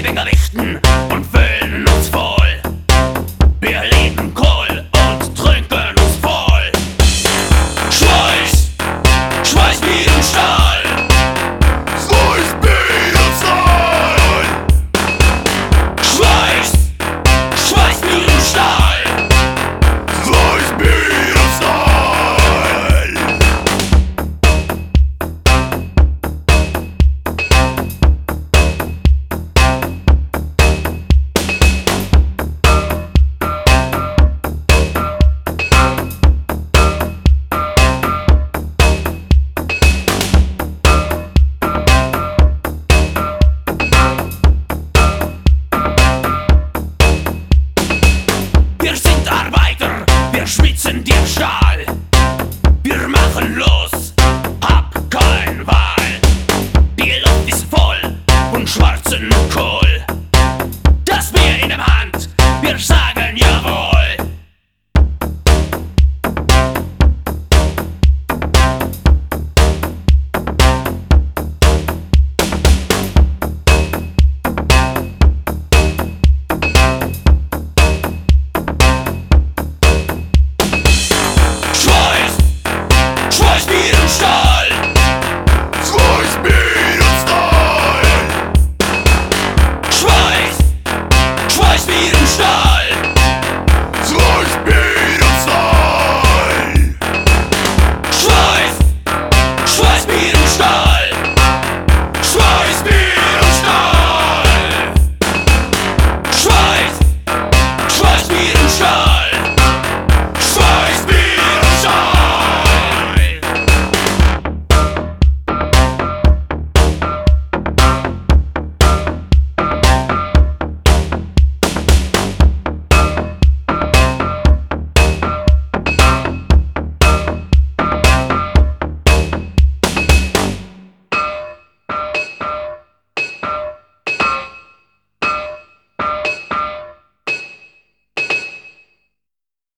leben Gewichten und füllen uns voll. Wir leben Kohl und trinken uns voll. Schweiß, Schweiß wie im Stahl. Schweiß wie im Stahl. Schweiß, Schweiß wie im Stahl. Schweiß wie im Stahl. Wir sind Arbeiter, wir schwitzen den Stahl. Wir machen los, hab kein Wahl. Die Luft ist voll von schwarzen Kohl. Das Bier in der Hand, wir sagen jawohl. Schweiß wie im Stahl. Schweiß wie im Stahl. Schweiß, Schweiß wie im Stahl.